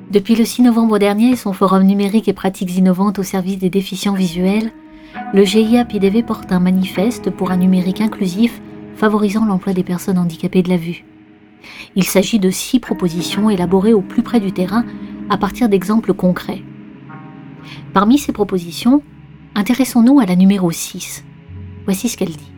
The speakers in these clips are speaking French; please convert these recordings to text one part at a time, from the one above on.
Depuis le 6 novembre dernier, son forum numérique et pratiques innovantes au service des déficients visuels, le GIA PDV porte un manifeste pour un numérique inclusif favorisant l'emploi des personnes handicapées de la vue. Il s'agit de 6 propositions élaborées au plus près du terrain à partir d'exemples concrets. Parmi ces propositions, intéressons-nous à la numéro 6. Voici ce qu'elle dit.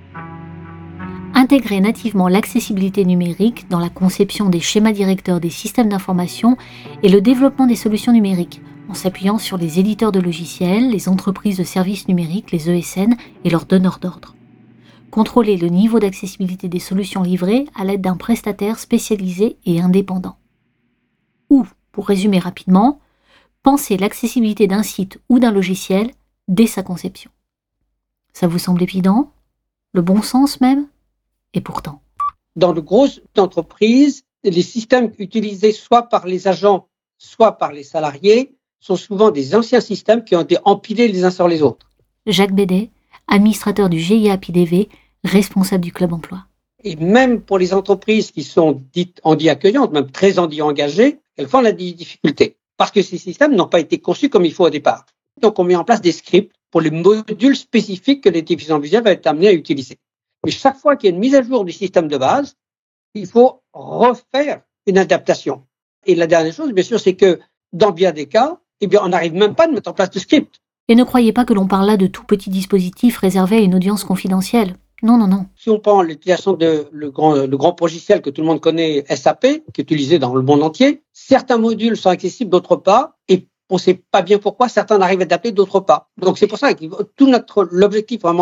Intégrer nativement l'accessibilité numérique dans la conception des schémas directeurs des systèmes d'information et le développement des solutions numériques, en s'appuyant sur les éditeurs de logiciels, les entreprises de services numériques, les ESN et leurs donneurs d'ordre. Contrôler le niveau d'accessibilité des solutions livrées à l'aide d'un prestataire spécialisé et indépendant. Ou, pour résumer rapidement, penser l'accessibilité d'un site ou d'un logiciel dès sa conception. Ça vous semble évident ? Le bon sens même ? Et pourtant. Dans de grosses entreprises, les systèmes utilisés soit par les agents, soit par les salariés sont souvent des anciens systèmes qui ont été empilés les uns sur les autres. Jacques Bédet, administrateur du GIA PDV, responsable du Club Emploi. Et même pour les entreprises qui sont dites handi-accueillantes, même très handi-engagées, elles font la difficulté. Parce que ces systèmes n'ont pas été conçus comme il faut au départ. Donc on met en place des scripts pour les modules spécifiques que les déficients visuels vont être amenés à utiliser. Mais chaque fois qu'il y a une mise à jour du système de base, il faut refaire une adaptation. Et la dernière chose, bien sûr, c'est que dans bien des cas, on n'arrive même pas à mettre en place de script. Et ne croyez pas que l'on parle là de tout petit dispositif réservé à une audience confidentielle. Non, non, non. Si on prend l'utilisation de le grand logiciel que tout le monde connaît, SAP, qui est utilisé dans le monde entier, certains modules sont accessibles, d'autres pas, et on ne sait pas bien pourquoi certains n'arrivent à adapter, d'autres pas. Donc c'est pour ça que l'objectif vraiment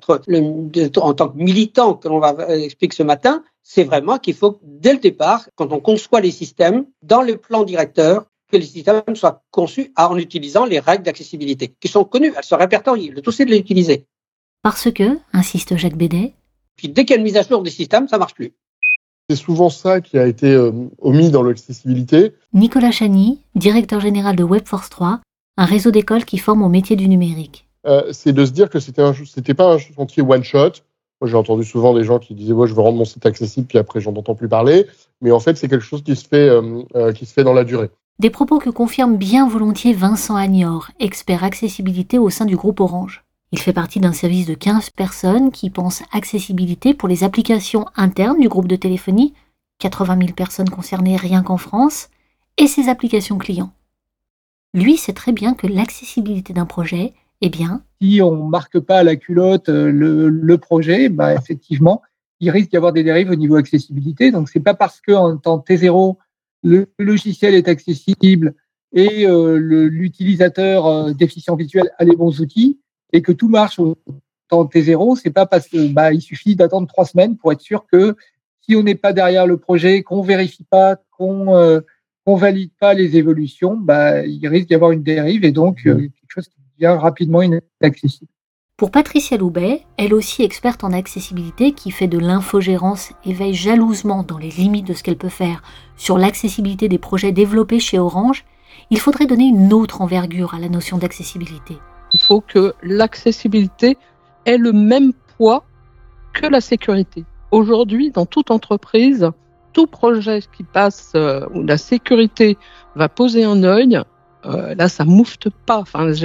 en tant que militant que l'on va expliquer ce matin, c'est vraiment qu'il faut dès le départ, quand on conçoit les systèmes, dans le plan directeur, que les systèmes soient conçus en utilisant les règles d'accessibilité, qui sont connues, elles sont répertoriées, le tout c'est de les utiliser. Parce que, insiste Jacques Bédet, puis dès qu'il y a une mise à jour des systèmes, ça ne marche plus. C'est souvent ça qui a été omis dans l'accessibilité. Nicolas Chany, directeur général de Webforce 3, un réseau d'écoles qui forme au métier du numérique. C'est de se dire que c'était pas un chantier one-shot. Moi, j'ai entendu souvent des gens qui disaient je veux rendre mon site accessible, puis après, j'en entends plus parler. Mais en fait, c'est quelque chose qui se fait dans la durée. Des propos que confirme bien volontiers Vincent Agnor, expert accessibilité au sein du groupe Orange. Il fait partie d'un service de 15 personnes qui pensent accessibilité pour les applications internes du groupe de téléphonie, 80 000 personnes concernées rien qu'en France, et ses applications clients. Lui sait très bien que l'accessibilité d'un projet, si on ne marque pas à la culotte le projet, effectivement, il risque d'y avoir des dérives au niveau accessibilité. Donc, ce n'est pas parce qu'en temps T0, le logiciel est accessible et l'utilisateur déficient visuel a les bons outils, et que tout marche au temps T0, c'est pas parce que il suffit d'attendre 3 semaines pour être sûr que si on n'est pas derrière le projet, qu'on vérifie pas, qu'on valide pas les évolutions, il risque d'y avoir une dérive et donc quelque chose qui devient rapidement inaccessible. Pour Patricia Loubet, elle aussi experte en accessibilité qui fait de l'infogérance et veille jalousement dans les limites de ce qu'elle peut faire sur l'accessibilité des projets développés chez Orange, il faudrait donner une autre envergure à la notion d'accessibilité. Il faut que l'accessibilité ait le même poids que la sécurité. Aujourd'hui, dans toute entreprise, tout projet qui passe où la sécurité va poser un œil, là, ça moufte pas.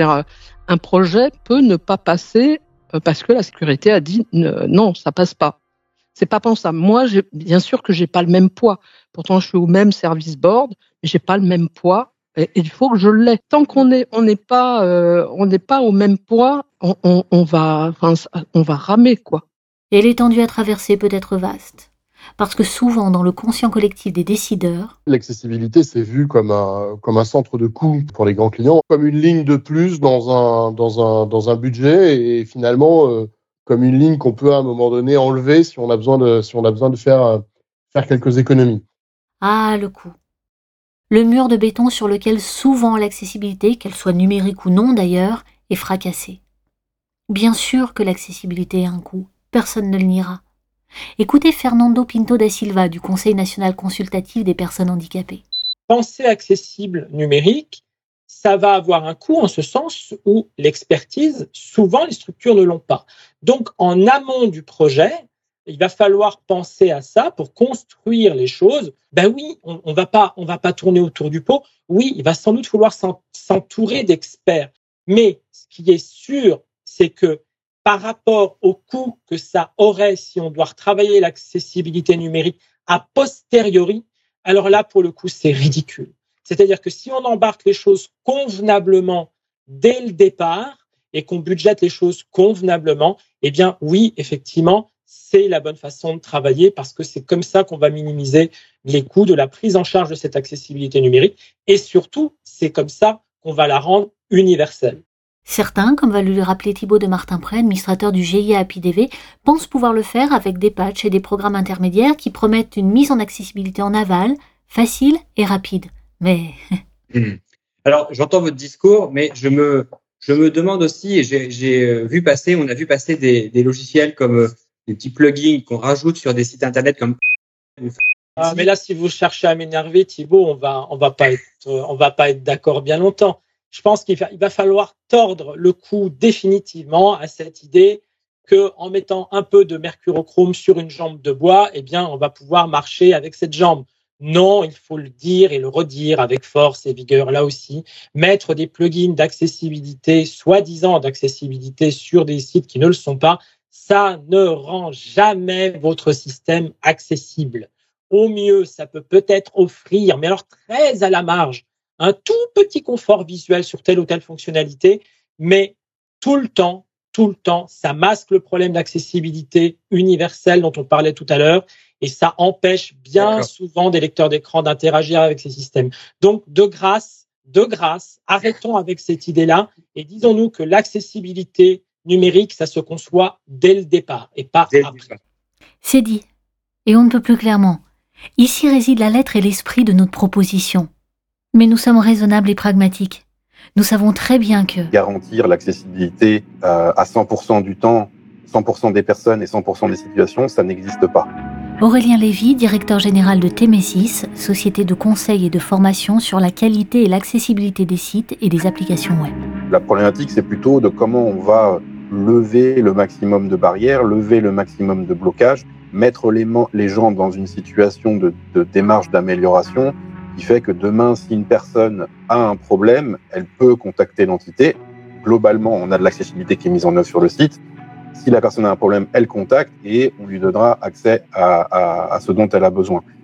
Un projet peut ne pas passer parce que la sécurité a dit non, ça passe pas. C'est pas pensable. Moi, bien sûr que j'ai pas le même poids. Pourtant, je suis au même service board, mais j'ai pas le même poids. Et il faut que je l'ai. Tant qu'on n'est pas au même poids, on va ramer, quoi. Et l'étendue à traverser peut être vaste. Parce que souvent, dans le conscient collectif des décideurs, l'accessibilité, c'est vu comme un centre de coût pour les grands clients, comme une ligne de plus dans un budget et finalement comme une ligne qu'on peut à un moment donné enlever si on a besoin de faire quelques économies. Ah, le coût. Le mur de béton sur lequel souvent l'accessibilité, qu'elle soit numérique ou non d'ailleurs, est fracassée. Bien sûr que l'accessibilité a un coût, personne ne le niera. Écoutez Fernando Pinto da Silva du Conseil national consultatif des personnes handicapées. Penser accessible numérique, ça va avoir un coût en ce sens où l'expertise, souvent les structures ne l'ont pas. Donc en amont du projet, il va falloir penser à ça pour construire les choses. Ben oui, on va pas tourner autour du pot. Oui, il va sans doute falloir s'entourer d'experts. Mais ce qui est sûr, c'est que par rapport au coût que ça aurait si on doit retravailler l'accessibilité numérique a posteriori, alors là, pour le coup, c'est ridicule. C'est-à-dire que si on embarque les choses convenablement dès le départ et qu'on budgète les choses convenablement, eh bien oui, effectivement, c'est la bonne façon de travailler parce que c'est comme ça qu'on va minimiser les coûts de la prise en charge de cette accessibilité numérique et surtout, c'est comme ça qu'on va la rendre universelle. Certains, comme va le rappeler Thibaut de Martin-Prey, administrateur du GIE APIDV, pensent pouvoir le faire avec des patchs et des programmes intermédiaires qui promettent une mise en accessibilité en aval, facile et rapide. Mais... Alors, j'entends votre discours, mais je me demande aussi, et on a vu passer des logiciels comme des petits plugins qu'on rajoute sur des sites internet comme... mais là, si vous cherchez à m'énerver, Thibaut, on va pas être d'accord bien longtemps. Je pense qu'il va falloir tordre le cou définitivement à cette idée que en mettant un peu de mercurochrome sur une jambe de bois, eh bien, on va pouvoir marcher avec cette jambe. Non, il faut le dire et le redire avec force et vigueur là aussi. Mettre des plugins d'accessibilité, soi-disant d'accessibilité sur des sites qui ne le sont pas, ça ne rend jamais votre système accessible. Au mieux, ça peut peut-être offrir, mais alors très à la marge, un tout petit confort visuel sur telle ou telle fonctionnalité, mais tout le temps, ça masque le problème d'accessibilité universelle dont on parlait tout à l'heure et ça empêche bien souvent des lecteurs d'écran d'interagir avec ces systèmes. Donc, de grâce, arrêtons avec cette idée-là et disons-nous que l'accessibilité numérique, ça se conçoit dès le départ et pas après. C'est dit. Et on ne peut plus clairement. Ici réside la lettre et l'esprit de notre proposition. Mais nous sommes raisonnables et pragmatiques. Nous savons très bien que... Garantir l'accessibilité à 100% du temps, 100% des personnes et 100% des situations, ça n'existe pas. Aurélien Lévy, directeur général de Temesis, société de conseil et de formation sur la qualité et l'accessibilité des sites et des applications web. La problématique, c'est plutôt de comment on va lever le maximum de barrières, lever le maximum de blocages, mettre les gens dans une situation de démarche d'amélioration qui fait que demain, si une personne a un problème, elle peut contacter l'entité. Globalement, on a de l'accessibilité qui est mise en œuvre sur le site. Si la personne a un problème, elle contacte et on lui donnera accès à ce dont elle a besoin.